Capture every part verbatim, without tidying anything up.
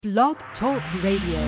Blog Talk Radio.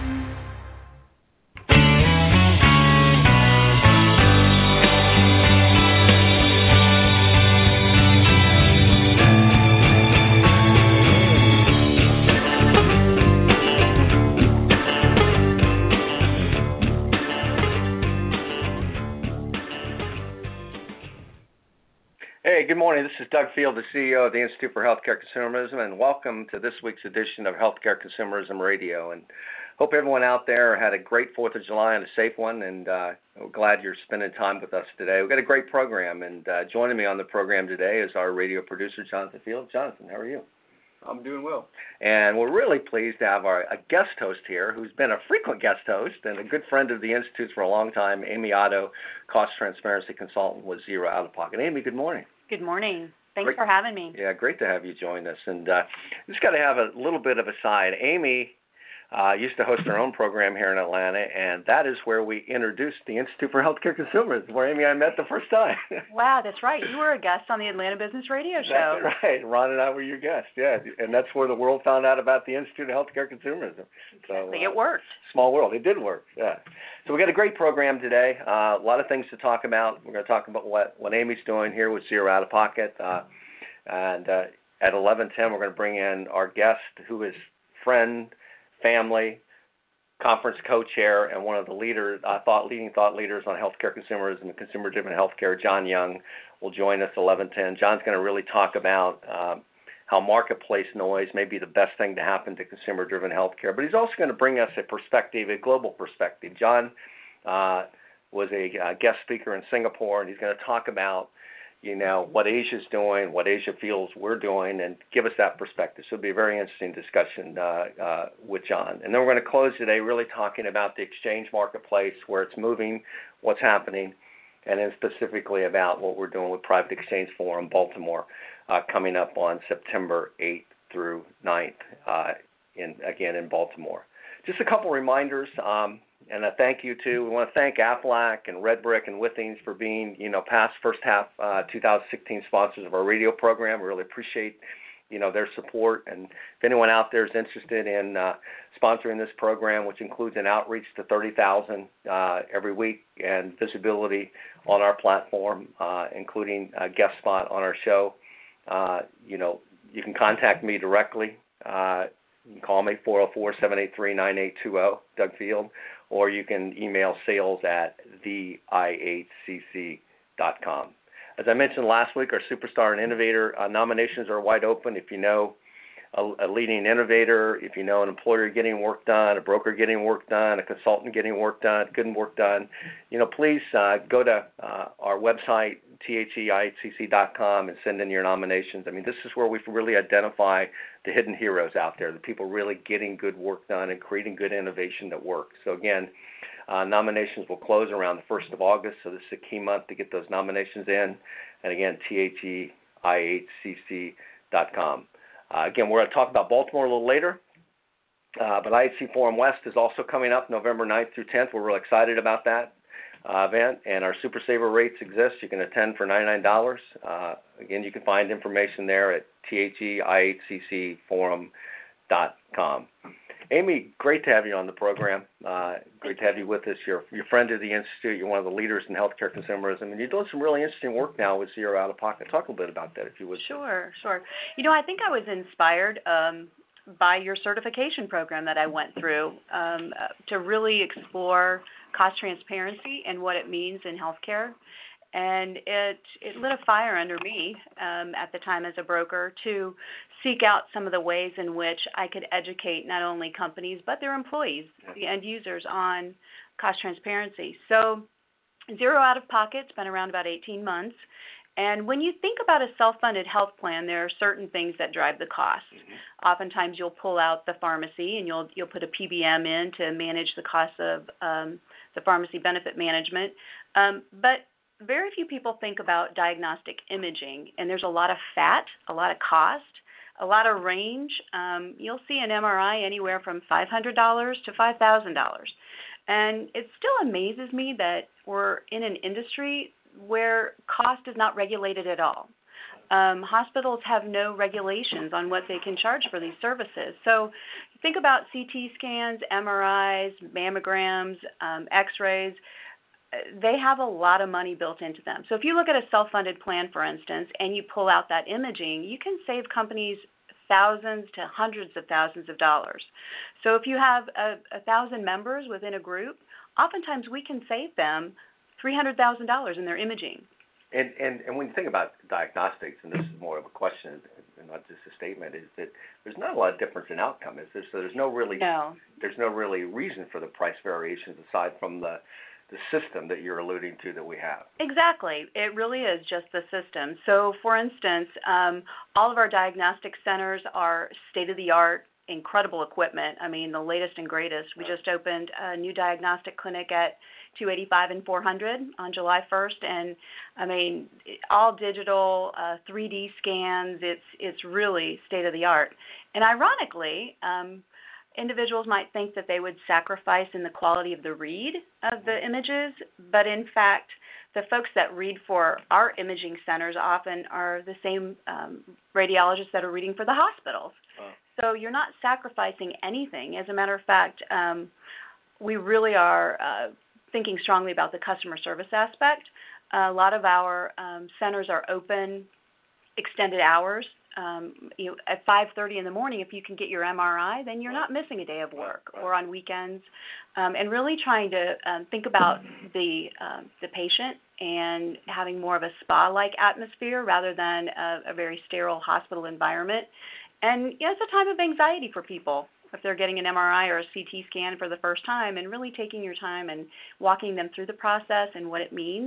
Hey, good morning. This is Doug Field, the C E O of the Institute for Healthcare Consumerism, and welcome to this week's edition of Healthcare Consumerism Radio. And hope everyone out there had a great fourth of July and a safe one, and uh, we're glad you're spending time with us today. We've got a great program, and uh, joining me on the program today is our radio producer, Jonathan Field. Jonathan, how are you? I'm doing well. And we're really pleased to have our, a guest host here who's been a frequent guest host and a good friend of the Institute for a long time, Amy Otto, Cost Transparency Consultant with Zero Out of Pocket. Amy, good morning. Good morning. Thanks Great. for having me. Yeah, great to have you join us. And uh, just got to have a little bit of a side. Amy uh, used to host her own program here in Atlanta, and that is where we introduced the Institute for Healthcare Consumers, where Amy and I met the first time. Wow, that's right. You were a guest on the Atlanta Business Radio Show. That's right. Ron and I were your guests, yeah. And that's where the world found out about the Institute of Healthcare Consumerism. So, exactly. Uh, it worked. Small world. It did work, yeah. So we got a great program today. Uh, a lot of things to talk about. We're going to talk about what, what Amy's doing here with Zero Out of Pocket. Uh, and uh, at eleven ten, we're going to bring in our guest, who is friend, family, conference co-chair, and one of the leaders, uh, thought leading thought leaders on healthcare consumerism and consumer-driven healthcare. John Young will join us at eleven ten. John's going to really talk about um, how marketplace noise may be the best thing to happen to consumer-driven healthcare, but he's also going to bring us a perspective, a global perspective. John uh, was a uh, guest speaker in Singapore, and he's going to talk about, you know, what Asia's doing, what Asia feels we're doing, and give us that perspective. So it'll be a very interesting discussion uh, uh, with John. And then we're going to close today really talking about the exchange marketplace, where it's moving, what's happening, and then specifically about what we're doing with Private Exchange Forum Baltimore uh, coming up on September eighth through ninth, uh, in again in Baltimore. Just a couple reminders. Um, And a thank you to, we want to thank Aflac and Red Brick and Withings for being, you know, past first half uh, two thousand sixteen sponsors of our radio program. We really appreciate, you know, their support. And if anyone out there is interested in uh, sponsoring this program, which includes an outreach to thirty thousand uh, every week and visibility on our platform, uh, including a guest spot on our show, uh, you know, you can contact me directly. Uh, you can call me, four oh four, seven eight three, nine eight two oh, Doug Field. Or you can email sales at the I H C C dot com. As I mentioned last week, our Superstar and Innovator uh, nominations are wide open. If you know a, a leading innovator, if you know an employer getting work done, a broker getting work done, a consultant getting work done, getting work done, you know, please uh, go to uh, our website, the I H C C dot com, and send in your nominations. I mean, this is where we really identify the hidden heroes out there, the people really getting good work done and creating good innovation that works. So again, uh, nominations will close around the first of August, so this is a key month to get those nominations in. And again, the I H C C dot com. Uh, again, we're going to talk about Baltimore a little later, uh, but I H C Forum West is also coming up November ninth through tenth. We're really excited about that uh, event, and our Super Saver rates exist. You can attend for ninety-nine dollars. Uh, again, you can find information there at the I H C C forum dot com. Amy, great to have you on the program. Uh, great to have you with us. You're, you're a friend of the Institute. You're one of the leaders in healthcare consumerism, and you're doing some really interesting work now with Zero Out of Pocket. Talk a little bit about that, if you would. Sure, sure. You know, I think I was inspired um, by your certification program that I went through um, uh, to really explore cost transparency and what it means in healthcare. And it, it lit a fire under me um, at the time as a broker to seek out some of the ways in which I could educate not only companies but their employees, the end users, on cost transparency. So Zero Out of Pocket's been around about eighteen months. And when you think about a self-funded health plan, there are certain things that drive the cost. Mm-hmm. Oftentimes you'll pull out the pharmacy and you'll you'll put a P B M in to manage the cost of um, the pharmacy benefit management. Um, but very few people think about diagnostic imaging, and there's a lot of fat, a lot of cost, a lot of range. Um, you'll see an M R I anywhere from five hundred dollars to five thousand dollars. And it still amazes me that we're in an industry where cost is not regulated at all. Um, hospitals have no regulations on what they can charge for these services. So think about C T scans, M R Is, mammograms, um, X-rays. They have a lot of money built into them. So if you look at a self-funded plan, for instance, and you pull out that imaging, you can save companies thousands to hundreds of thousands of dollars. So if you have a, a thousand members within a group, oftentimes we can save them three hundred thousand dollars in their imaging. And, and and when you think about diagnostics, and this is more of a question and not just a statement, is that there's not a lot of difference in outcome. Is there? So there's no really no. there's no really reason for the price variations aside from the the system that you're alluding to that we have. Exactly. It really is just the system. So, for instance, um, all of our diagnostic centers are state-of-the-art, incredible equipment. I mean, the latest and greatest. We just opened a new diagnostic clinic at two eighty-five and four hundred on July first, and I mean, all digital, uh, three D scans. It's it's really state-of-the-art. And ironically, um, individuals might think that they would sacrifice in the quality of the read of the images, but in fact, the folks that read for our imaging centers often are the same um, radiologists that are reading for the hospitals. Oh. So you're not sacrificing anything. As a matter of fact, um, we really are uh, thinking strongly about the customer service aspect. Uh, a lot of our um, centers are open extended hours. Um, you know, at five thirty in the morning, if you can get your M R I, then you're not missing a day of work, or on weekends, um, and really trying to um, think about the um, the patient and having more of a spa-like atmosphere rather than a, a very sterile hospital environment. And you know, it's a time of anxiety for people if they're getting an M R I or a C T scan for the first time, and really taking your time and walking them through the process and what it means.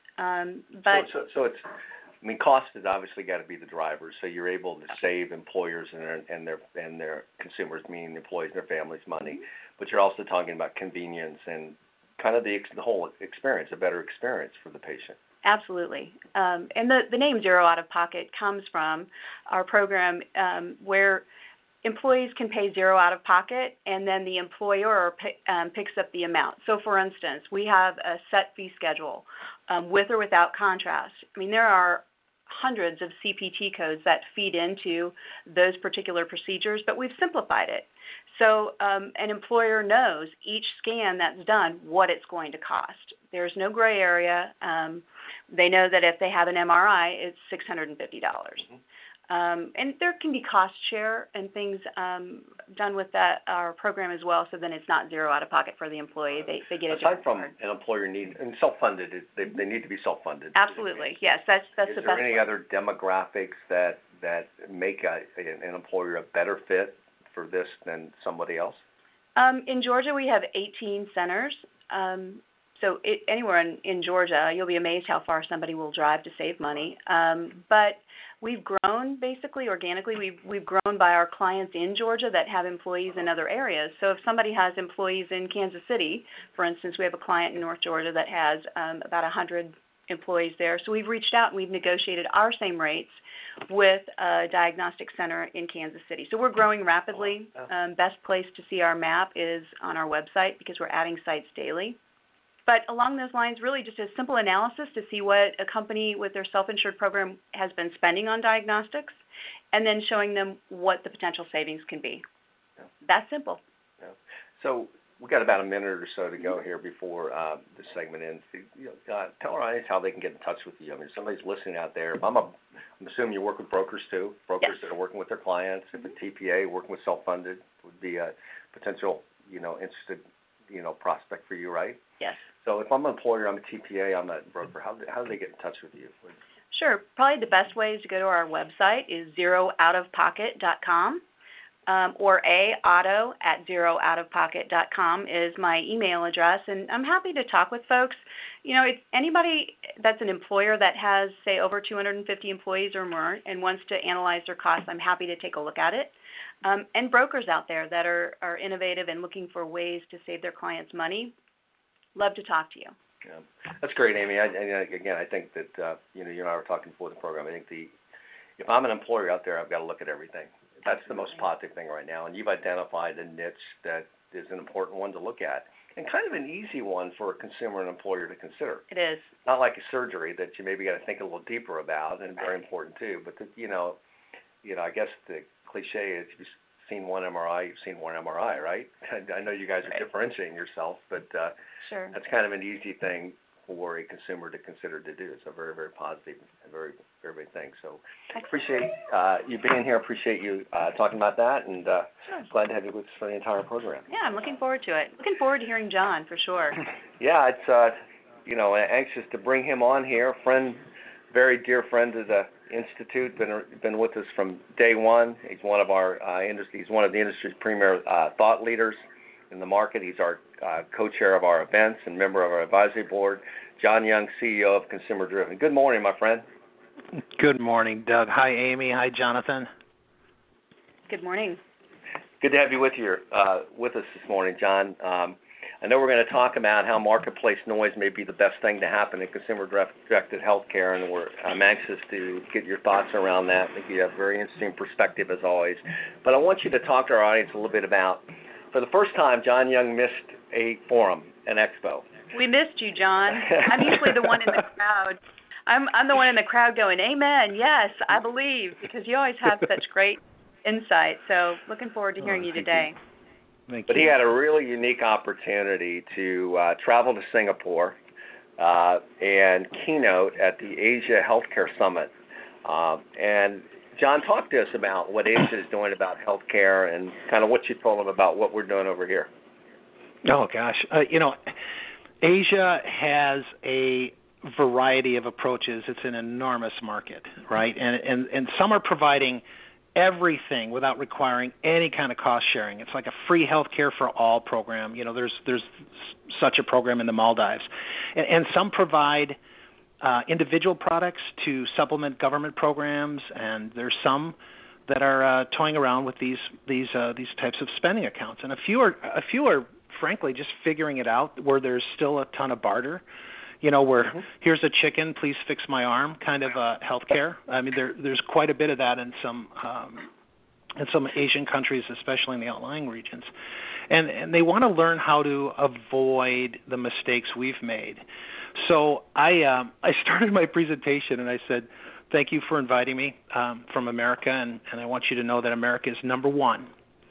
Um, but so, so, so it's. I mean, cost has obviously got to be the driver. So you're able to save employers and their and their and their consumers, meaning employees and their families, money. But you're also talking about convenience and kind of the the whole experience, a better experience for the patient. Absolutely. Um, and the the name Zero Out of Pocket comes from our program um, where employees can pay zero out of pocket, and then the employer p- um, picks up the amount. So, for instance, we have a set fee schedule um, with or without contrast. I mean, there are hundreds of C P T codes that feed into those particular procedures, but we've simplified it. So um, an employer knows each scan that's done what it's going to cost. There's no gray area. Um, they know that if they have an M R I, it's six hundred fifty dollars. Mm-hmm. Um, and there can be cost share and things um, done with that our program as well, so then it's not zero out of pocket for the employee. They they get a aside from card. An employer need and self-funded, they they need to be self-funded. Absolutely, yes, that's that's Is the there best any way. other demographics that that make a, an employer a better fit for this than somebody else? Um, in Georgia, we have eighteen centers. Um, so it, anywhere in, in Georgia, you'll be amazed how far somebody will drive to save money. Um, but we've grown basically organically. We've we've grown by our clients in Georgia that have employees in other areas. So if somebody has employees in Kansas City, for instance, we have a client in North Georgia that has um, about one hundred employees there. So we've reached out and we've negotiated our same rates with a diagnostic center in Kansas City. So we're growing rapidly. Um, best place to see our map is on our website because we're adding sites daily. But along those lines, really just a simple analysis to see what a company with their self-insured program has been spending on diagnostics, and then showing them what the potential savings can be. Yeah. That's simple. Yeah. So we've got about a minute or so to go here before uh, this segment ends. You know, uh, tell our audience how they can get in touch with you. I mean, if somebody's listening out there. If I'm, a, I'm assuming you work with brokers too, brokers yes. that are working with their clients. If a T P A working with self-funded would be a potential, you know, interested, you know, prospect for you, right? Yes. So if I'm an employer, I'm a T P A, I'm a broker, how do, how do they get in touch with you? Sure. Probably the best way is to go to our website is zero out of pocket dot com, um, or a auto at zero out of pocket dot com is my email address, and I'm happy to talk with folks. You know, if anybody that's an employer that has, say, over two hundred fifty employees or more and wants to analyze their costs, I'm happy to take a look at it. Um, and brokers out there that are, are innovative and looking for ways to save their clients money, love to talk to you. Yeah, that's great, Amy. I, and again, I think that uh, you know you and I were talking before the program. I think the if I'm an employer out there, I've got to look at everything. That's Absolutely. The most positive thing right now. And you've identified a niche that is an important one to look at, and kind of an easy one for a consumer and employer to consider. It is not like a surgery that you maybe got to think a little deeper about, and right. very important too. But the, you know, you know, I guess the cliche is if you seen one M R I, you've seen one M R I, right? I know you guys are Right. differentiating yourself, but uh, Sure. that's kind of an easy thing for a consumer to consider to do. It's a very, very positive and very, very big thing. So Excellent. appreciate uh, you being here. Appreciate you uh, talking about that, and uh, Sure. glad to have you with us for the entire program. Yeah, I'm looking forward to it. Looking forward to hearing John for sure. Yeah, it's uh, you know, anxious to bring him on here. Friend, very dear friend of the Institute, been been with us from day one. He's one of our uh, industry. He's one of the industry's premier uh, thought leaders in the market. He's our uh, co-chair of our events and member of our advisory board. John Young, C E O of Consumer Driven. Good morning, my friend. Good morning, Doug. Hi, Amy. Hi, Jonathan. Good morning. Good to have you with you uh, with us this morning, John. Um, I know we're going to talk about how marketplace noise may be the best thing to happen in consumer-directed healthcare, and we're, I'm anxious to get your thoughts around that. I think you have a very interesting perspective, as always. But I want you to talk to our audience a little bit about, for the first time, John Young missed a forum, an expo. We missed you, John. I'm usually the one in the crowd. I'm I'm the one in the crowd going, amen, yes, I believe, because you always have such great insight. So looking forward to hearing Oh, you thank today. you. Thank But you. he had a really unique opportunity to uh, travel to Singapore uh, and keynote at the Asia Healthcare Summit. Uh, and John, talk to us about what Asia is doing about healthcare and kind of what you told him about what we're doing over here. Oh, gosh. Uh, you know, Asia has a variety of approaches. It's an enormous market, right? And and, and some are providing everything without requiring any kind of cost sharing. It's like a free healthcare for all program. You know, there's there's such a program in the Maldives. And, and some provide uh, individual products to supplement government programs, and there's some that are uh, toying around with these these uh, these types of spending accounts. And a few are a few are frankly just figuring it out where there's still a ton of barter. You know, where mm-hmm. here's a chicken, please fix my arm, kind of uh, healthcare. I mean, there there's quite a bit of that in some um, in some Asian countries, especially in the outlying regions, and and they want to learn how to avoid the mistakes we've made. So I um, I started my presentation and I said, thank you for inviting me um, from America, and, and I want you to know that America is number one.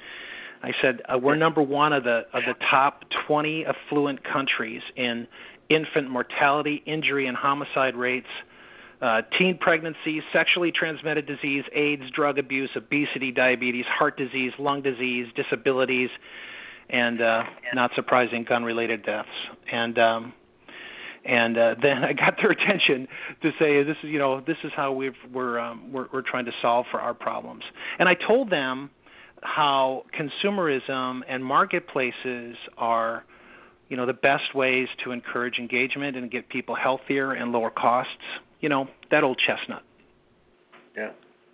I said uh, we're number one of the of the top twenty affluent countries in infant mortality, injury, and homicide rates, uh, teen pregnancy, sexually transmitted disease, AIDS, drug abuse, obesity, diabetes, heart disease, lung disease, disabilities, and uh, not surprising, gun-related deaths. And um, and uh, then I got their attention to say, this is you know this is how we've, we're um, we're we're trying to solve for our problems. And I told them how consumerism and marketplaces are, you know, the best ways to encourage engagement and get people healthier and lower costs. You know, that old chestnut. Yeah.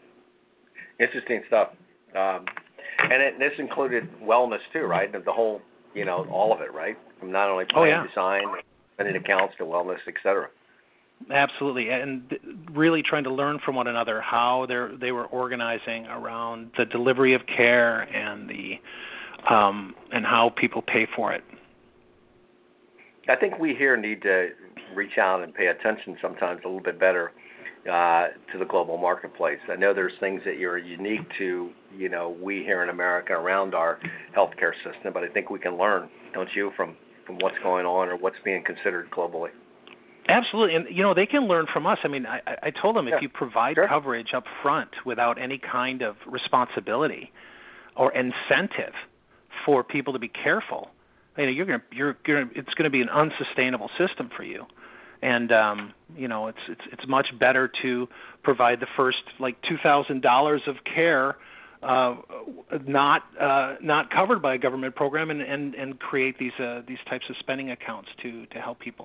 Interesting stuff. Um, and it, this included wellness too, right? The whole, you know, all of it, right? From not only plan oh, yeah. design, spending accounts to wellness, et cetera. Absolutely, and really trying to learn from one another how they they were organizing around the delivery of care and the um, and how people pay for it. I think we here need to reach out and pay attention sometimes a little bit better uh, to the global marketplace. I know there's things that you're unique to, you know, we here in America around our healthcare system, but I think we can learn, don't you, from, from what's going on or what's being considered globally. Absolutely, and you know they can learn from us. I mean, I, I told them yeah. if you provide sure. coverage up front without any kind of responsibility or incentive for people to be careful, you know, you're going to, you're going to, it's going to be an unsustainable system for you. And um, you know, it's it's it's much better to provide the first like two thousand dollars of care, uh, not uh, not covered by a government program, and, and, and create these uh, these types of spending accounts to to help people.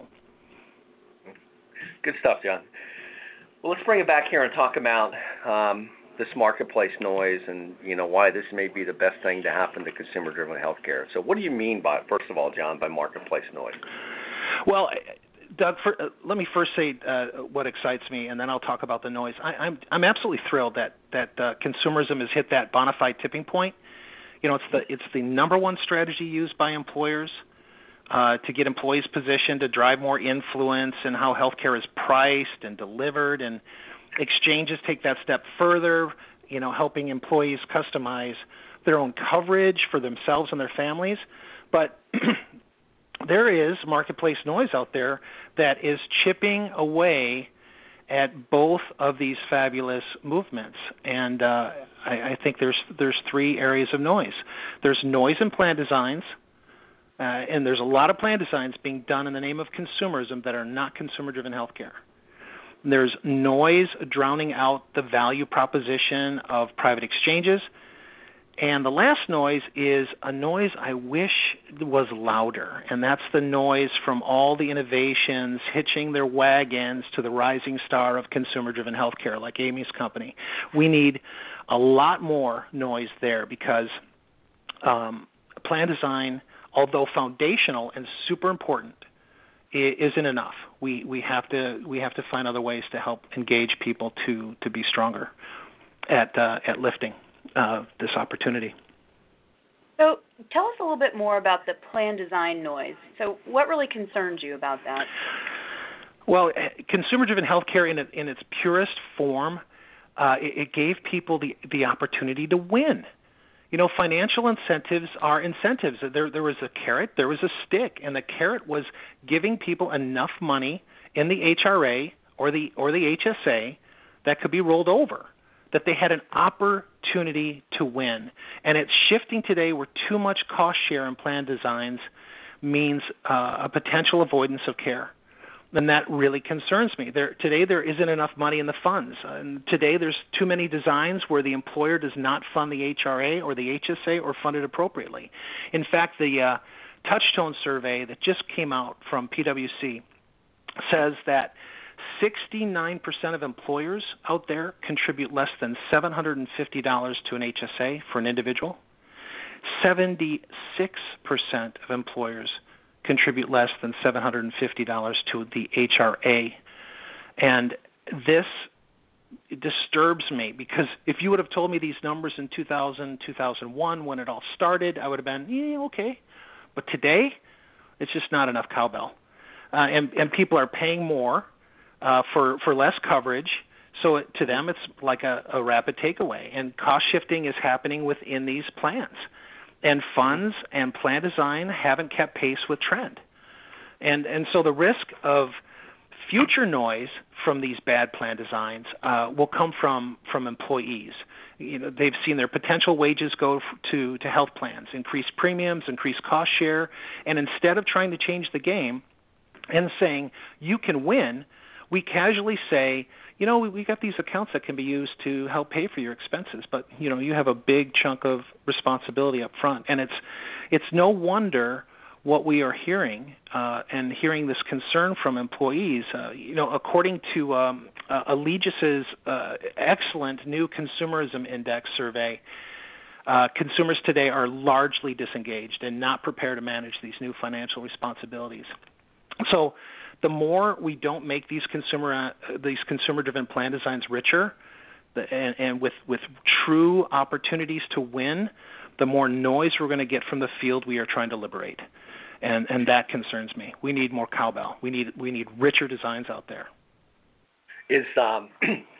Good stuff, John. Well, let's bring it back here and talk about um, this marketplace noise and, you know, why this may be the best thing to happen to consumer-driven healthcare. So what do you mean by, first of all, John, by marketplace noise? Well, Doug, for, uh, let me first say uh, what excites me, and then I'll talk about the noise. I, I'm I'm absolutely thrilled that, that uh, consumerism has hit that bona fide tipping point. You know, it's the it's the number one strategy used by employers Uh, to get employees positioned to drive more influence in how healthcare is priced and delivered, and exchanges take that step further, you know, helping employees customize their own coverage for themselves and their families. But there is marketplace noise out there that is chipping away at both of these fabulous movements. And uh, I, I think there's there's three areas of noise. There's noise in plan designs, uh, and there's a lot of plan designs being done in the name of consumerism that are not consumer-driven healthcare. There's noise drowning out the value proposition of private exchanges. And the last noise is a noise I wish was louder, and that's the noise from all the innovations hitching their wagons to the rising star of consumer-driven healthcare, like Amy's company. We need a lot more noise there because um, plan design, although foundational and super important, isn't enough. We we have to we have to find other ways to help engage people to to be stronger at uh, at lifting uh, this opportunity. So tell us a little bit more about the plan design noise. So what really concerns you about that? Well, consumer-driven healthcare in, a, in its purest form, uh, it, it gave people the, the opportunity to win. You know, financial incentives are incentives. There, there was a carrot, there was a stick, and the carrot was giving people enough money in the H R A or the or the H S A that could be rolled over, that they had an opportunity to win. And it's shifting today where too much cost share in plan designs means uh, a potential avoidance of care. And that really concerns me. There, today there isn't enough money in the funds. And today there's too many designs where the employer does not fund the H R A or the H S A or fund it appropriately. In fact, the uh, Touchstone survey that just came out from P W C says that sixty-nine percent of employers out there contribute less than seven hundred fifty dollars to an H S A for an individual. seventy-six percent of employers contribute less than seven hundred fifty dollars to the H R A. And this disturbs me because if you would have told me these numbers in two thousand, two thousand one when it all started, I would have been, yeah, okay. But today, it's just not enough cowbell. Uh, and, and people are paying more uh, for, for less coverage. So it, to them, it's like a, a rapid takeaway. And cost shifting is happening within these plans. And funds and plan design haven't kept pace with trend. And and so the risk of future noise from these bad plan designs uh, will come from, from employees. You know, they've seen their potential wages go to, to health plans, increase premiums, increase cost share, and instead of trying to change the game and saying, you can win, we casually say, you know, we, we got these accounts that can be used to help pay for your expenses, but, you know, you have a big chunk of responsibility up front. And it's it's no wonder what we are hearing uh, and hearing this concern from employees. Uh, you know, according to um, uh, Allegis' uh, excellent new consumerism index survey, uh, consumers today are largely disengaged and not prepared to manage these new financial responsibilities. So the more we don't make these consumer uh, these consumer-driven plan designs richer the, and, and with, with true opportunities to win, the more noise we're going to get from the field we are trying to liberate. And, and that concerns me. We need more cowbell. We need we need richer designs out there. Is um,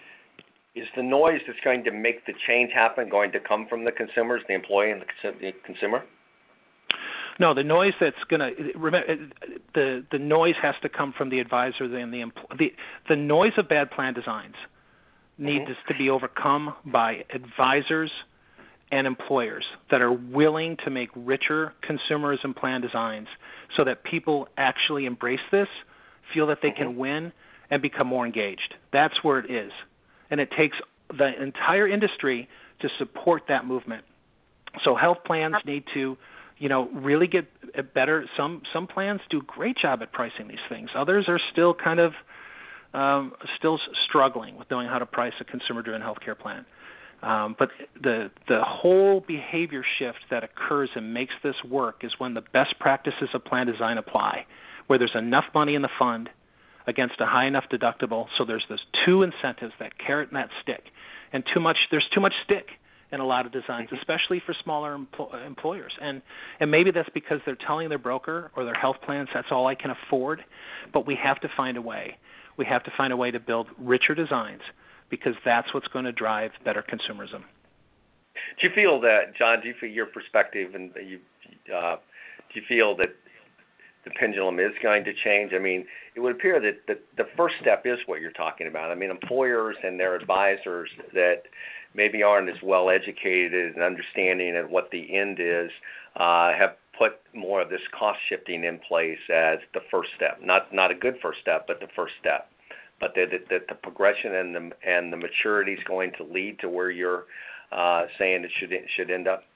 is the noise that's going to make the change happen going to come from the consumers, the employee, and the consumer? No, the noise that's going to the the noise has to come from the advisor and the the the noise of bad plan designs needs mm-hmm. to be overcome by advisors and employers that are willing to make richer consumerism plan designs so that people actually embrace this, feel that they mm-hmm. can win, and become more engaged. That's where it is, and it takes the entire industry to support that movement. So health plans need to, you know, really get better. Some some plans do a great job at pricing these things. Others are still kind of um, still struggling with knowing how to price a consumer-driven healthcare plan. Um, but the the whole behavior shift that occurs and makes this work is when the best practices of plan design apply, where there's enough money in the fund against a high enough deductible. So there's those two incentives, that carrot and that stick, and too much. There's too much stick in a lot of designs, especially for smaller empl- employers. And and maybe that's because they're telling their broker or their health plans that's all I can afford. But we have to find a way. We have to find a way to build richer designs, because that's what's going to drive better consumerism. Do you feel that, John? Do you feel your perspective, and you uh, do you feel that the pendulum is going to change? I mean, it would appear that the, the first step is what you're talking about. I mean, employers and their advisors that maybe aren't as well educated and understanding at what the end is uh, have put more of this cost shifting in place as the first step. Not not a good first step, but the first step. But that the, the, the progression and the and the maturity is going to lead to where you're uh, saying it should should end up.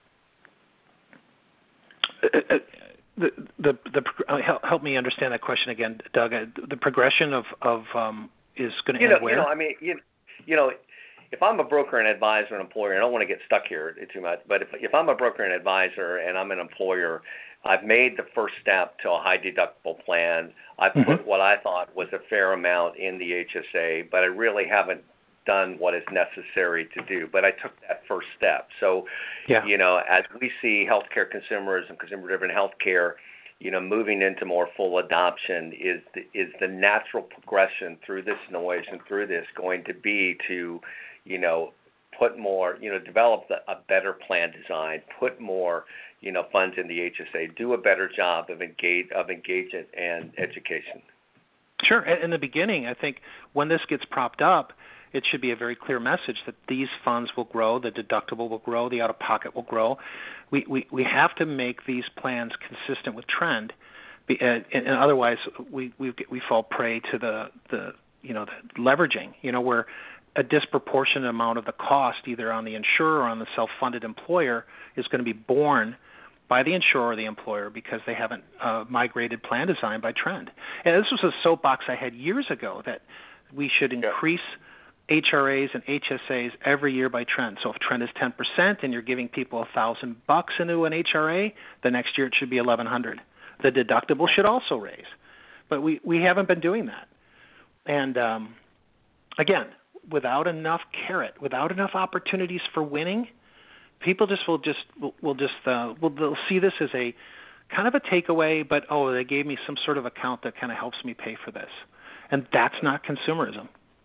Uh, the the the uh, help, help me understand that question again, Doug. Uh, the progression of of um, is going to you end know, where? You know, I mean, you, you know, if I'm a broker and advisor and employer, I don't want to get stuck here too much. But if if I'm a broker and advisor and I'm an employer, I've made the first step to a high deductible plan. I've mm-hmm. put what I thought was a fair amount in the H S A, but I really haven't done what is necessary to do. But I took that first step. So, yeah. you know, as we see healthcare consumerism, consumer-driven healthcare, you know, moving into more full adoption, is the, is the natural progression through this noise and through this going to be to, you know, put more, you know, develop the, a better plan design, put more, you know, funds in the H S A, do a better job of engage of engagement and education. Sure. In the beginning, I think when this gets propped up, it should be a very clear message that these funds will grow, the deductible will grow, the out-of-pocket will grow. We we, we have to make these plans consistent with trend, and, and otherwise we, we we fall prey to the, the you know the leveraging, you know, where a disproportionate amount of the cost, either on the insurer or on the self-funded employer, is going to be borne by the insurer or the employer because they haven't uh, migrated plan design by trend. And this was a soapbox I had years ago that we should increase yeah. H R As and H S As every year by trend. So if trend is ten percent and you're giving people a thousand bucks into an H R A, the next year it should be eleven hundred. The deductible should also raise, but we, we haven't been doing that. And um, again, without enough carrot, without enough opportunities for winning, people just will just will, will just uh, will they'll see this as a kind of a takeaway. But oh, they gave me some sort of account that kind of helps me pay for this, and that's not consumerism.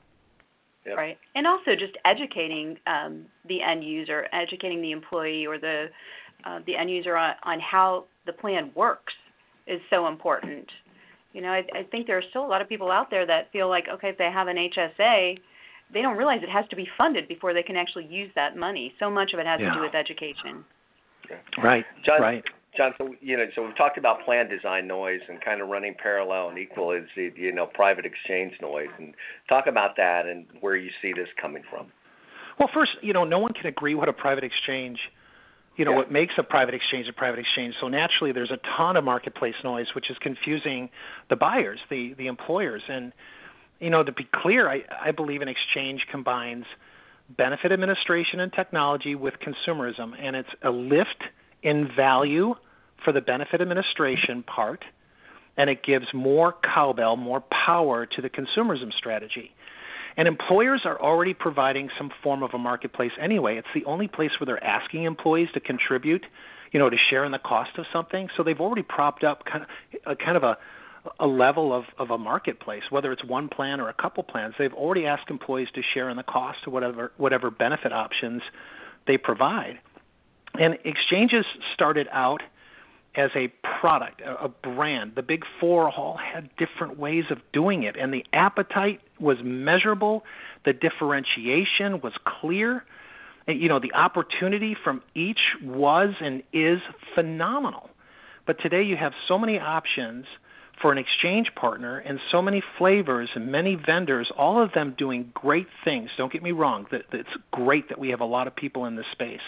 Yep. Right, and also just educating um, the end user, educating the employee or the uh, the end user on, on how the plan works is so important. You know, I, I think there are still a lot of people out there that feel like, okay, if they have an H S A, they don't realize it has to be funded before they can actually use that money. So much of it has yeah. to do with education. Okay. Right, John, right. John, so, you know, so we've talked about plan design noise and kind of running parallel and equal is the, you know, private exchange noise. And talk about that and where you see this coming from. Well, first, you know, no one can agree what a private exchange, you know, yeah. what makes a private exchange a private exchange. So naturally there's a ton of marketplace noise, which is confusing the buyers, the, the employers. And, you know, to be clear, I, I believe an exchange combines benefit administration and technology with consumerism, and it's a lift in value for the benefit administration part, and it gives more cowbell, more power to the consumerism strategy. And employers are already providing some form of a marketplace anyway. It's the only place where they're asking employees to contribute, you know, to share in the cost of something. So they've already propped up kind of a, kind of a, a level of, of a marketplace, whether it's one plan or a couple plans. They've already asked employees to share in the cost of whatever whatever benefit options they provide. And exchanges started out as a product, a, a brand. The big four all had different ways of doing it, and the appetite was measurable. The differentiation was clear. And, you know, the opportunity from each was and is phenomenal. But today you have so many options for an exchange partner and so many flavors and many vendors, all of them doing great things. Don't get me wrong. It's great that we have a lot of people in this space.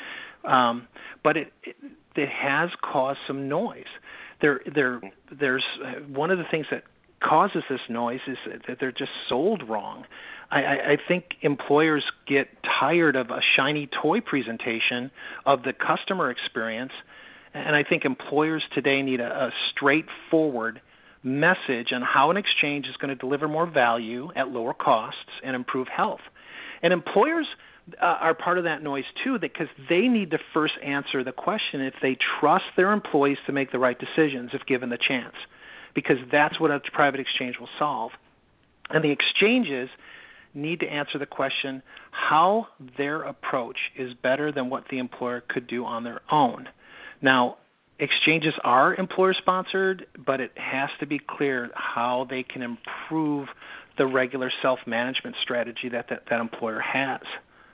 Um, but it, it it has caused some noise. There, there, there's uh, one of the things that causes this noise is that they're just sold wrong. I, I, I think employers get tired of a shiny toy presentation of the customer experience, and I think employers today need a, a straightforward message on how an exchange is going to deliver more value at lower costs and improve health. And employers Uh, are part of that noise too, because they need to first answer the question if they trust their employees to make the right decisions if given the chance, because that's what a private exchange will solve. And the exchanges need to answer the question how their approach is better than what the employer could do on their own. Now, exchanges are employer-sponsored, but it has to be clear how they can improve the regular self-management strategy that that, that employer has.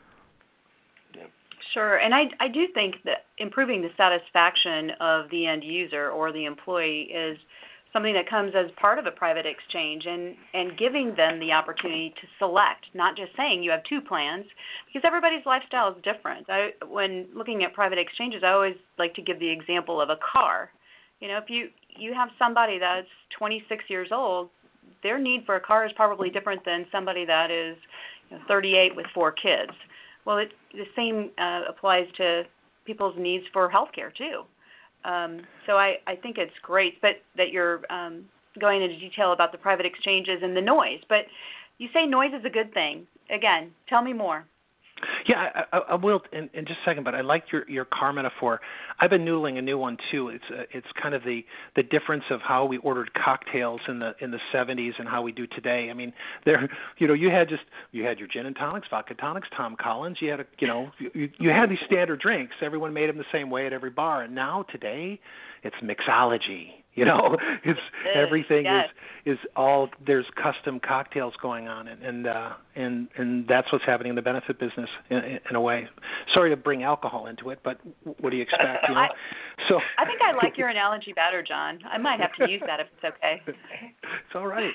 Sure, and I, I do think that improving the satisfaction of the end user or the employee is something that comes as part of a private exchange, and, and giving them the opportunity to select, not just saying you have two plans, because everybody's lifestyle is different. I, when looking at private exchanges, I always like to give the example of a car. You know, if you, you have somebody that's twenty-six years old, their need for a car is probably different than somebody that is you know, thirty-eight with four kids. Well, it, the same uh, applies to people's needs for health care, too. Um, so I, I think it's great but that you're um, going into detail about the private exchanges and the noise. But you say noise is a good thing. Again, tell me more. Yeah, I, I, I will in, in just a second, but I like your, your car metaphor. I've been noodling a new one too. It's uh, it's kind of the, the difference of how we ordered cocktails in the in the seventies and how we do today. I mean, there you know you had just you had your gin and tonics, vodka tonics, Tom Collins. You had a you know you, you had these standard drinks. Everyone made them the same way at every bar. And now today, it's mixology. You know, it's everything yes. is is all there's custom cocktails going on, and and uh, and and that's what's happening in the benefit business in, in a way. Sorry to bring alcohol into it, but what do you expect? You know? I, so I think I like your analogy better, John. I might have to use that if it's okay. It's all right.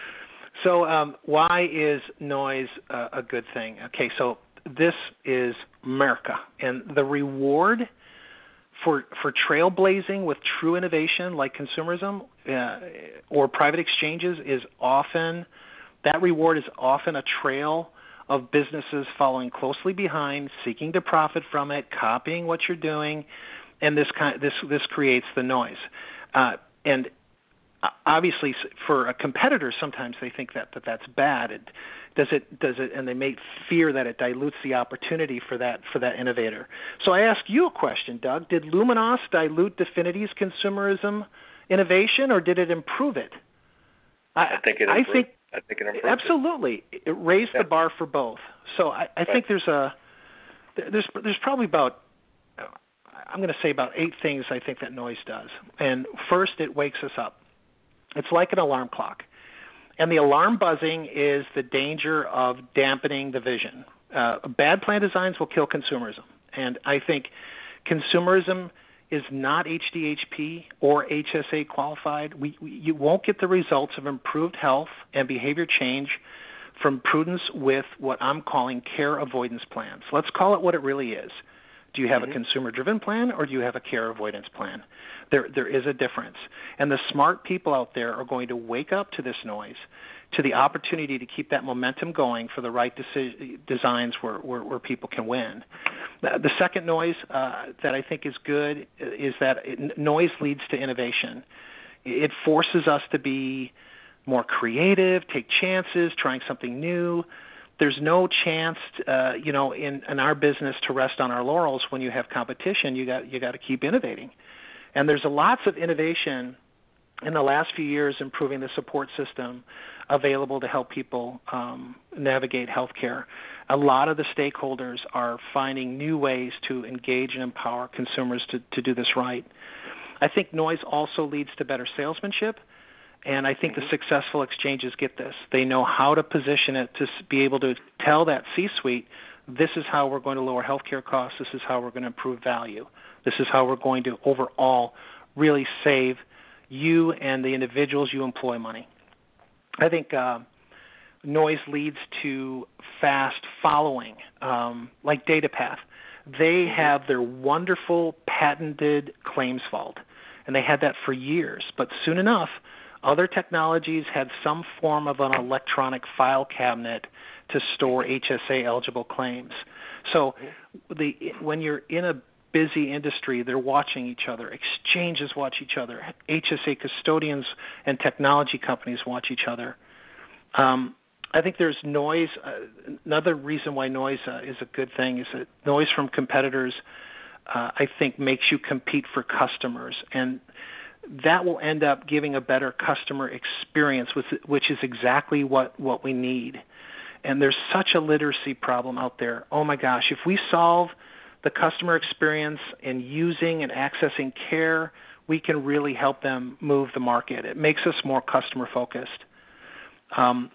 So um, why is noise uh, a good thing? Okay, so this is America, and the reward For for trailblazing with true innovation like consumerism uh, or private exchanges is often, that reward is often a trail of businesses following closely behind, seeking to profit from it, copying what you're doing, and this kind this this creates the noise. Uh, and obviously, for a competitor, sometimes they think that, that that's bad. It, does it does it, and they may fear that it dilutes the opportunity for that for that innovator. So I ask you a question, Doug. Did Luminos dilute Dafinity's consumerism innovation, or did it improve it? I, I think it improved. I think, I think it improved. Absolutely, it, it raised yeah. the bar for both. So I, I right. think there's a there's there's probably about I'm going to say about eight things I think that noise does. And first, it wakes us up. It's like an alarm clock. And the alarm buzzing is the danger of dampening the vision. Uh, bad plan designs will kill consumerism. And I think consumerism is not H D H P or H S A qualified. We, we, you won't get the results of improved health and behavior change from prudence with what I'm calling care avoidance plans. Let's call it what it really is. Do you have mm-hmm. a consumer-driven plan, or do you have a care avoidance plan? There, there is a difference. And the smart people out there are going to wake up to this noise, to the opportunity to keep that momentum going for the right deci- designs where, where, where people can win. The second noise uh, that I think is good is that it, noise leads to innovation. It forces us to be more creative, take chances, trying something new. There's no chance, uh, you know, in, in our business to rest on our laurels. When you have competition, you got you got to keep innovating. And there's a lots of innovation in the last few years improving the support system available to help people um, navigate healthcare. A lot of the stakeholders are finding new ways to engage and empower consumers to, to do this right. I think noise also leads to better salesmanship. And I think the successful exchanges get this. They know how to position it to be able to tell that C-suite, this is how we're going to lower healthcare costs, this is how we're going to improve value, this is how we're going to overall really save you and the individuals you employ money. I think uh, noise leads to fast following, um, like DataPath. They have their wonderful patented claims vault, and they had that for years. But soon enough, other technologies had some form of an electronic file cabinet to store H S A-eligible claims. So the, when you're in a busy industry, they're watching each other. Exchanges watch each other. H S A custodians and technology companies watch each other. Um, I think there's noise. Uh, another reason why noise uh, is a good thing is that noise from competitors, uh, I think, makes you compete for customers. And that will end up giving a better customer experience, which is exactly what, what we need. and there's such a literacy problem out there. Oh my gosh, if we solve the customer experience in using and accessing care, we can really help them move the market. It makes us more customer focused. Um,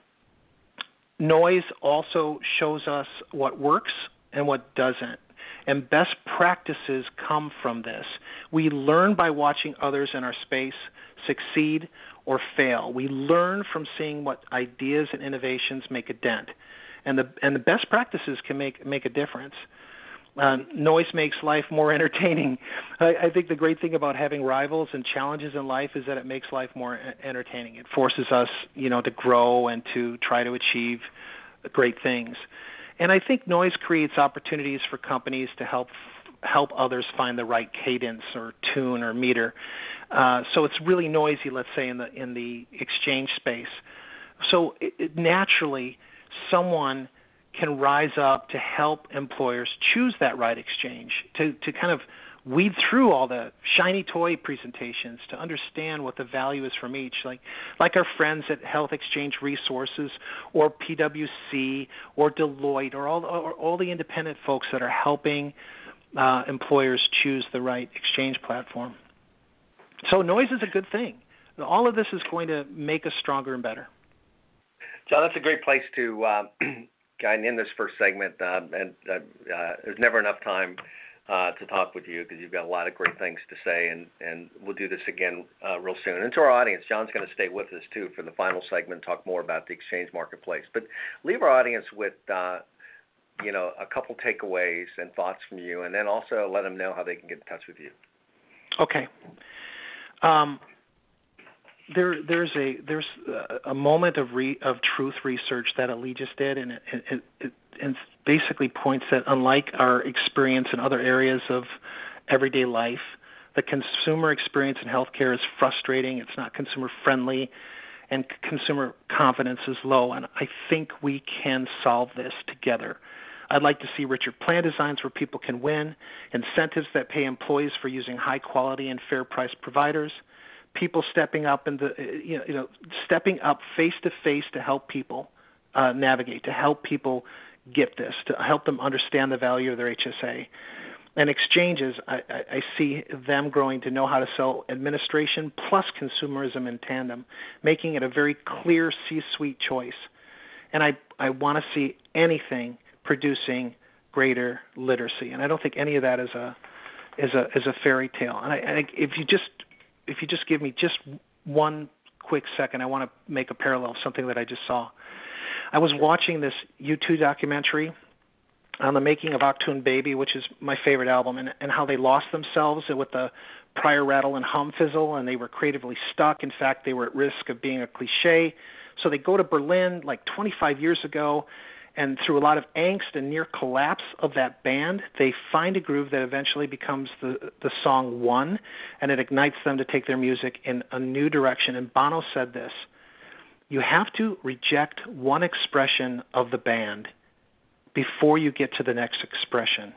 noise also shows us what works and what doesn't. And best practices come from this. We learn by watching others in our space succeed or fail. We learn from seeing what ideas and innovations make a dent. And the and the best practices can make make a difference. Uh, noise makes life more entertaining. I, I think the great thing about having rivals and challenges in life is that it makes life more a- entertaining. It forces us, you know, to grow and to try to achieve great things. And I think noise creates opportunities for companies to help help others find the right cadence or tune or meter. Uh, so it's really noisy, let's say, in the in the exchange space. So it, it naturally, someone can rise up to help employers choose that right exchange, to, to kind of weed through all the shiny toy presentations to understand what the value is from each, like like our friends at Health Exchange Resources or P W C or Deloitte or all, or all the independent folks that are helping uh, employers choose the right exchange platform. So noise is a good thing. All of this is going to make us stronger and better. John, that's a great place to uh, kind of end this first segment, uh, and uh, uh, there's never enough time Uh, to talk with you because you've got a lot of great things to say, and, and we'll do this again uh, real soon. And to our audience, John's going to stay with us too for the final segment, talk more about the exchange marketplace. But leave our audience with, uh, you know, a couple takeaways and thoughts from you, and then also let them know how they can get in touch with you. Okay. Um, there, there's a there's a moment of re, of truth research that Allegis did, and it, it, it and basically points that unlike our experience in other areas of everyday life, the consumer experience in healthcare is frustrating. It's not consumer friendly, and consumer confidence is low. And I think we can solve this together. I'd like to see richer plan designs where people can win, incentives that pay employees for using high quality and fair price providers, people stepping up and you know, you know stepping up face to face to help people uh, navigate, to help people get this, to help them understand the value of their H S A. And exchanges, I, I, I see them growing to know how to sell administration plus consumerism in tandem, making it a very clear C-suite choice. And I, I want to see anything producing greater literacy. And I don't think any of that is a is a is a fairy tale. And I, I, if you just if you just give me just one quick second, I want to make a parallel of something that I just saw. I was watching this YouTube documentary on the making of Achtung Baby, which is my favorite album, and, and how they lost themselves with the prior rattle and hum fizzle, and they were creatively stuck. In fact, they were at risk of being a cliche. So they go to Berlin like twenty-five years ago, and through a lot of angst and near collapse of that band, they find a groove that eventually becomes the, the song One, and it ignites them to take their music in a new direction. And Bono said this: you have to reject one expression of the band before you get to the next expression.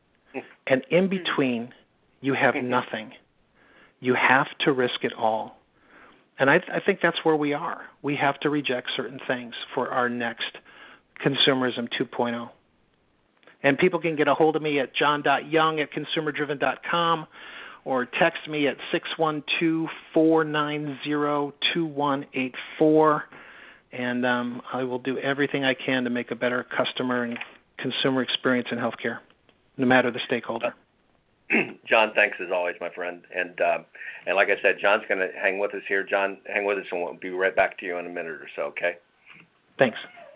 And in between, you have nothing. You have to risk it all. And I, I think that's where we are. We have to reject certain things for our next Consumerism two point oh. And people can get a hold of me at john dot young at consumer driven dot com or text me at six one two, four nine zero, two one eight four. And um, I will do everything I can to make a better customer and consumer experience in healthcare, no matter the stakeholder. John, thanks as always, my friend. And uh, and like I said, John's going to hang with us here. John, hang with us, and we'll be right back to you in a minute or so, okay? Thanks.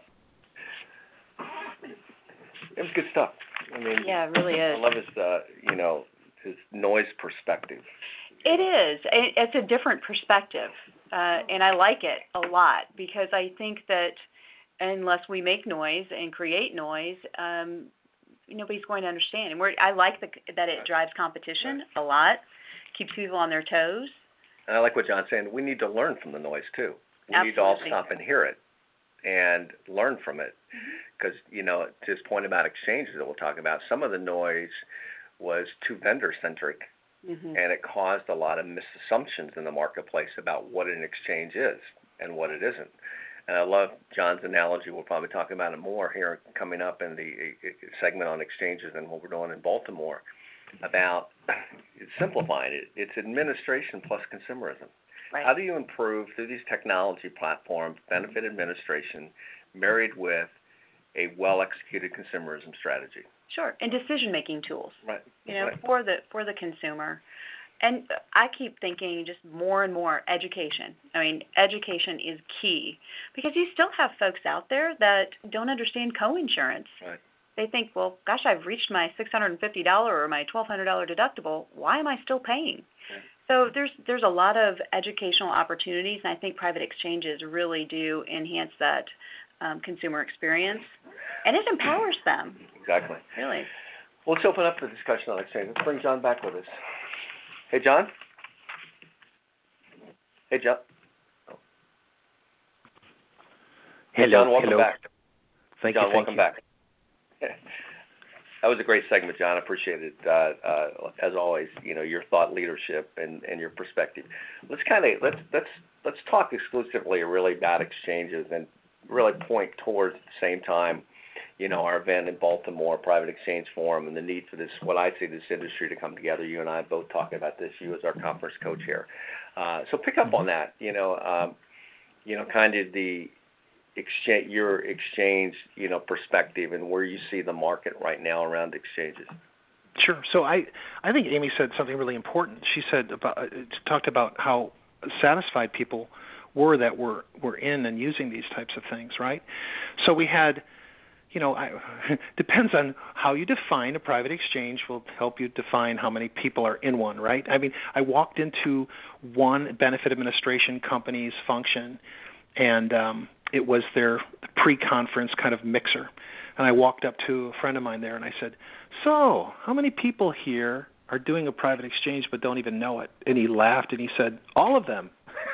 It was good stuff. I mean, yeah, it really is. I love his, uh, you know, his noise perspective. It is. It's a different perspective, uh, and I like it a lot because I think that unless we make noise and create noise, um, nobody's going to understand. And we're, I like the, that it drives competition a lot, keeps people on their toes. And I like what John's saying. We need to learn from the noise, too. We Absolutely. need to all stop and hear it and learn from it. Because, mm-hmm. you know, to his point about exchanges that we'll talk about, some of the noise was too vendor-centric, mm-hmm. and it caused a lot of misassumptions in the marketplace about what an exchange is and what it isn't. And I love John's analogy. We'll probably talk about it more here coming up in the segment on exchanges and what we're doing in Baltimore about simplifying it. It's administration plus consumerism. Right. How do you improve through these technology platforms benefit administration married with a well-executed consumerism strategy? Sure, and decision-making tools. Right. You know, right. for the for the consumer. And I keep thinking just more and more education. I mean, education is key because you still have folks out there that don't understand co-insurance. Right. They think, well, gosh, I've reached my six hundred fifty dollars or my twelve hundred dollars deductible. Why am I still paying? Right. So there's there's a lot of educational opportunities, and I think private exchanges really do enhance that um, consumer experience, and it empowers them. Exactly. Really. Well, let's open up the discussion on exchange. Let's bring John back with us. Hey, John. Hey, John. Oh. Hey, Hello, John, welcome hello. back. Thank John, you. Thank welcome you. back. That was a great segment, John. I appreciate it. Uh, uh, as always, you know, your thought leadership and, and your perspective. Let's kind of let's let's let's talk exclusively really about exchanges and really point towards at the same time, you know, our event in Baltimore, Private Exchange Forum, and the need for this, what I see this industry to come together. You and I both talking about this. You as our conference co-chair. Uh, so pick up on that. You know, um, you know, kind of the exchange, your exchange, you know, perspective and where you see the market right now around exchanges. Sure. So I, I think Amy said something really important. She said about, uh, talked about how satisfied people were that were, were in and using these types of things, right? So we had, you know, I, depends on how you define a private exchange will help you define how many people are in one, right? I mean, I walked into one benefit administration company's function, and um, it was their pre-conference kind of mixer. And I walked up to a friend of mine there, and I said, so how many people here are doing a private exchange but don't even know it? And he laughed, and he said, all of them.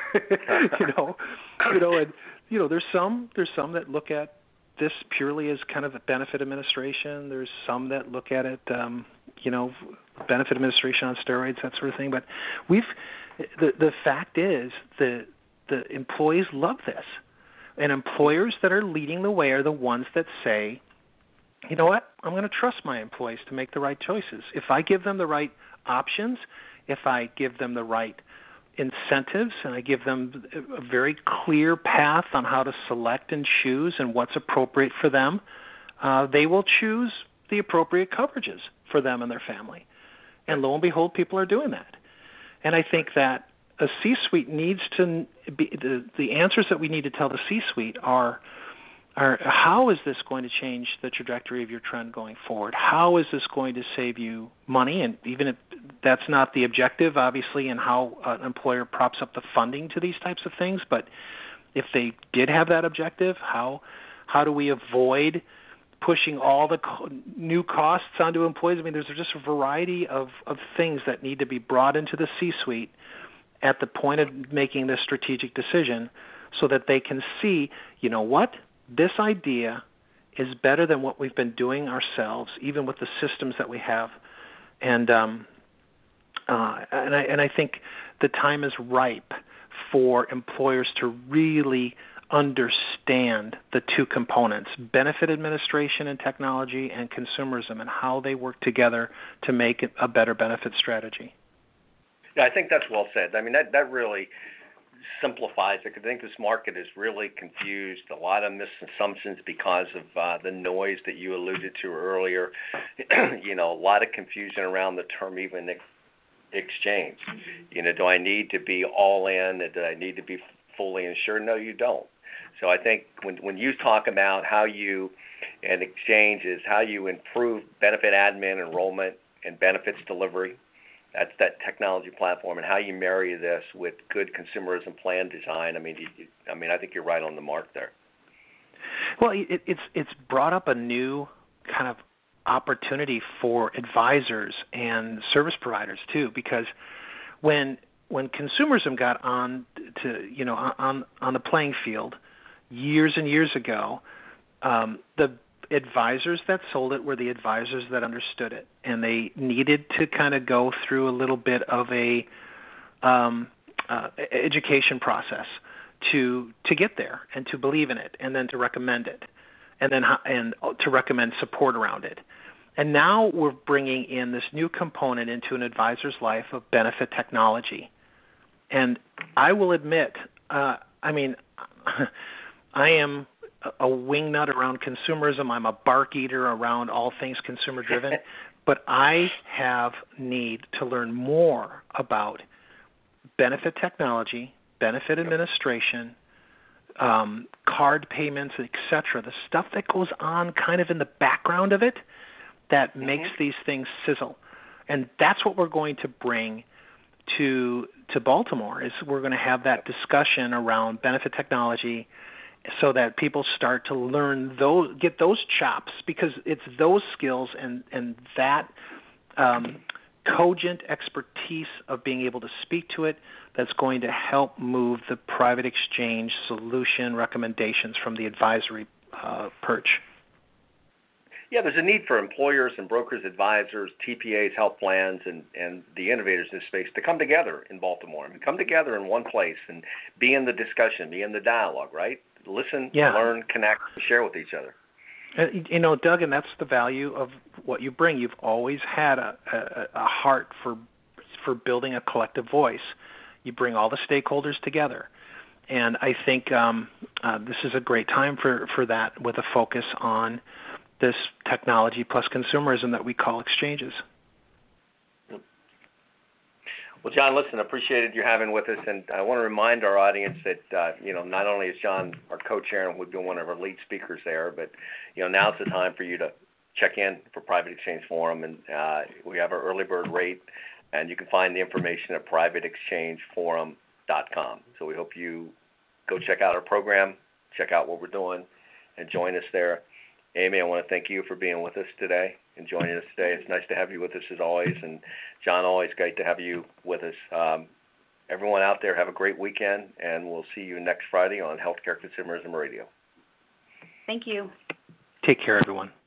you know, you know, and you know, there's some there's some that look at this purely as kind of a benefit administration. There's some that look at it, um, you know, benefit administration on steroids, that sort of thing. But we've the the fact is the the employees love this, and employers that are leading the way are the ones that say, you know what, I'm going to trust my employees to make the right choices. If I give them the right options, if I give them the right incentives, and I give them a very clear path on how to select and choose and what's appropriate for them, uh, they will choose the appropriate coverages for them and their family. And lo and behold, people are doing that. And I think that a C-suite needs to be, the, the answers that we need to tell the C-suite are, are how is this going to change the trajectory of your trend going forward? How is this going to save you money? And even if that's not the objective, obviously, and how an employer props up the funding to these types of things, but if they did have that objective, how how do we avoid pushing all the co- new costs onto employees? I mean, there's just a variety of, of things that need to be brought into the C-suite at the point of making this strategic decision so that they can see, you know what, this idea is better than what we've been doing ourselves, even with the systems that we have. And um, uh, and, I, and I think the time is ripe for employers to really understand the two components, benefit administration and technology and consumerism, and how they work together to make it a better benefit strategy. Yeah, I think that's well said. I mean, that, that really simplifies it. I think this market is really confused, a lot of misassumptions because of uh, the noise that you alluded to earlier. You know, a lot of confusion around the term even ex- exchange. You know, do I need to be all in? Do I need to be fully insured? No, you don't. So I think when when you talk about how you, and exchanges, how you improve benefit admin, enrollment, and benefits delivery, that's that technology platform, and how you marry this with good consumerism plan design. I mean, you, I mean, I think you're right on the mark there. Well, it, it's it's brought up a new kind of opportunity for advisors and service providers too, because when when consumerism got on to you know on on the playing field years and years ago, um, the advisors that sold it were the advisors that understood it, and they needed to kind of go through a little bit of a um, uh, education process to to get there and to believe in it and then to recommend it and then and to recommend support around it. And now we're bringing in this new component into an advisor's life of benefit technology. And I will admit, uh, I mean, I am a wingnut around consumerism. I'm a bark eater around all things consumer-driven. But I have need to learn more about benefit technology, benefit administration, um, card payments, et cetera, the stuff that goes on kind of in the background of it that mm-hmm. makes these things sizzle. And that's what we're going to bring to to Baltimore, is we're going to have that discussion around benefit technology so that people start to learn those, get those chops, because it's those skills and, and that um, cogent expertise of being able to speak to it that's going to help move the private exchange solution recommendations from the advisory uh, perch. Yeah, there's a need for employers and brokers, advisors, T P As, health plans, and, and the innovators in this space to come together in Baltimore. I mean, come together in one place and be in the discussion, be in the dialogue, right? Listen, yeah. learn, connect, share with each other. Uh, you know, Doug, and that's the value of what you bring. You've always had a, a, a heart for for building a collective voice. You bring all the stakeholders together. And I think um, uh, this is a great time for, for that, with a focus on this technology plus consumerism that we call exchanges. Well, John, listen, appreciated you having with us, and I want to remind our audience that, uh, you know, not only is John our co-chair and we've been one of our lead speakers there, but, you know, now's the time for you to check in for Private Exchange Forum, and uh, we have our early bird rate, and you can find the information at private exchange forum dot com. So we hope you go check out our program, check out what we're doing, and join us there. Amy, I want to thank you for being with us today and joining us today. It's nice to have you with us as always. And John, always great to have you with us. Um, everyone out there, have a great weekend, and we'll see you next Friday on Healthcare Consumerism Radio. Thank you. Take care, everyone.